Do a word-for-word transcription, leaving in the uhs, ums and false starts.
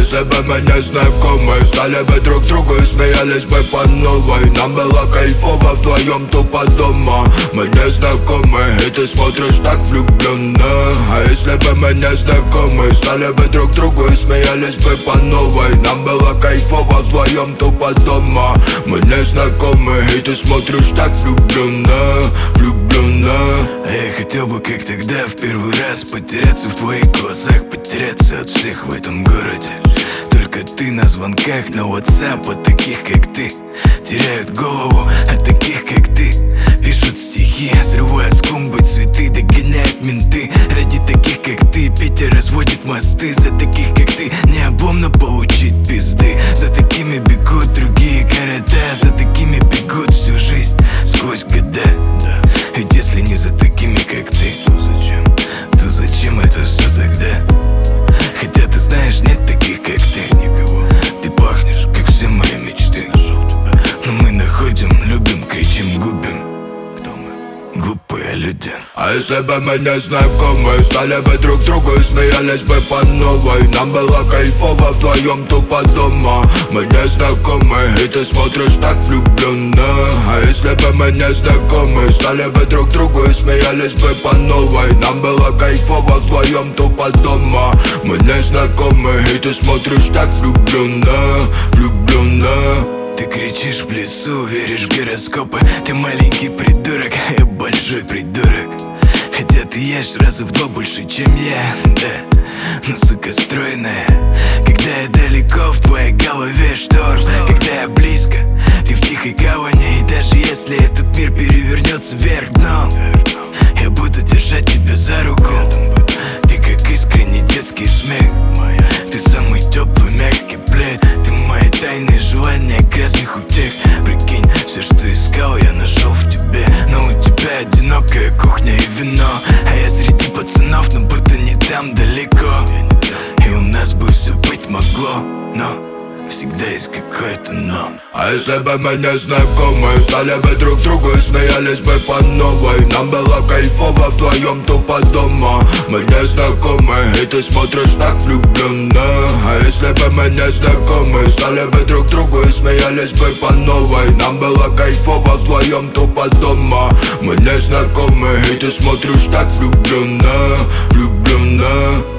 если бы мы не знакомы, стали бы друг другу и смеялись бы по новой. Нам было кайфово вдвоем тупо дома. Мы не знакомы, и ты смотришь так влюбленно. А если бы мы не знакомы, стали бы друг другу и смеялись бы по новой. Нам было кайфово вдвоем тупо дома. Мы не знакомы, и ты смотришь так влюбленно, влюбленно. А я хотел бы, как тогда, в первый раз потеряться в твоих глазах, потеряться от всех в этом городе. Только ты на звонках, на WhatsApp от таких, как ты. Теряют голову от таких, как ты. Пишут стихи, срывают с клумбы цветы, догоняют менты. Ради таких, как ты, Питер разводит мосты. За таких, как ты, не обломно получить пизды. За такими бегут другие города, за такими бегут всю жизнь сквозь года. Ведь если не за такими, как ты, то зачем? То зачем это все тогда? Хотя ты знаешь, нет таких, как ты, никого. Ты пахнешь, как все мои мечты. Но мы находим, любим, кричим, губим. Кто мы? Глупые люди. А если бы мы не знакомы, стали бы друг другу и смеялись бы по новой. Нам было кайфово вдвоем тупо дома. Мы не знакомы, и ты смотришь так влюбленно. А если бы мы не знакомы, стали бы друг другу и смеялись бы по новой. Нам было кайфово вдвоем тупо дома. Мы не знакомы, и ты смотришь так влюбленно, влюбленно. Ты кричишь в лесу, веришь в гороскопы. Ты маленький придурок, я большой придурок. Хотя ты ешь раза в два больше, чем я, да. Но сука стройная. Когда я далеко, в твоей голове шторм. Когда я близко, ты в тихой гавани. И даже если этот мир перевернется вверх дном, я буду держать тебя за руку. Ты как искренний детский смех. Ты самый теплый, мягкий плед. Ты мои тайные желания грязных утех. Прикинь, все, что искал, я нашел в тебе. Но у тебя одинокая кухня и вино. А я среди пацанов, но будто не там далеко. И у нас бы все быть могло, но всегда есть какое-то но. А если бы мы не знакомы, стали бы друг другу и смеялись бы по новой. Нам было кайфово вдвоем тупо дома. Мы не знакомы, и ты смотришь так влюбленно. А если бы мы не знакомы, стали бы друг другу и смеялись бы по новой. Нам было кайфово вдвоем тупо дома. Мы не знакомы, и ты смотришь так влюбленно, влюбленно.